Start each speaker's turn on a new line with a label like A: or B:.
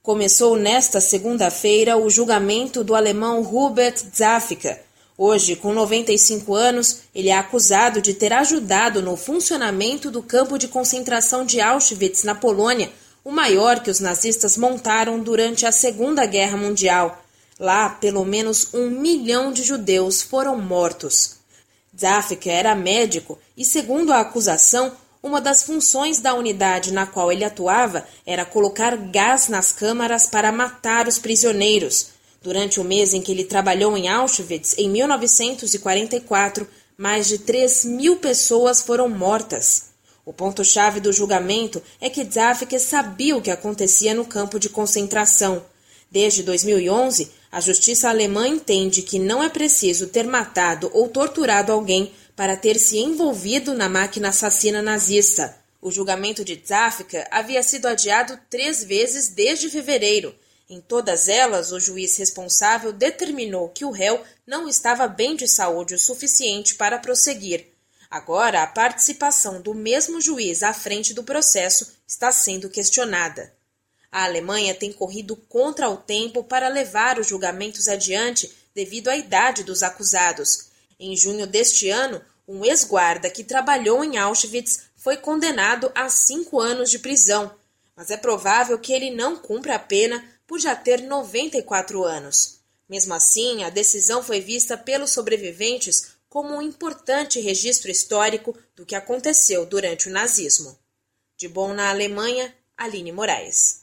A: Começou nesta segunda-feira o julgamento do alemão Hubert Zafika. Hoje, com 95 anos, ele é acusado de ter ajudado no funcionamento do campo de concentração de Auschwitz, na Polônia, o maior que os nazistas montaram durante a Segunda Guerra Mundial. Lá, pelo menos 1 milhão de judeus foram mortos. Zafika era médico e, segundo a acusação, uma das funções da unidade na qual ele atuava era colocar gás nas câmaras para matar os prisioneiros. Durante o mês em que ele trabalhou em Auschwitz, em 1944, mais de 3.000 pessoas foram mortas. O ponto-chave do julgamento é que Zafika sabia o que acontecia no campo de concentração. Desde 2011, a justiça alemã entende que não é preciso ter matado ou torturado alguém para ter se envolvido na máquina assassina nazista. O julgamento de Zafika havia sido adiado 3 vezes desde fevereiro. Em todas elas, o juiz responsável determinou que o réu não estava bem de saúde o suficiente para prosseguir. Agora, a participação do mesmo juiz à frente do processo está sendo questionada. A Alemanha tem corrido contra o tempo para levar os julgamentos adiante devido à idade dos acusados. Em junho deste ano, um ex-guarda que trabalhou em Auschwitz foi condenado a 5 anos de prisão, mas é provável que ele não cumpra a pena por já ter 94 anos. Mesmo assim, a decisão foi vista pelos sobreviventes como um importante registro histórico do que aconteceu durante o nazismo. De Bonn, na Alemanha, Aline Moraes.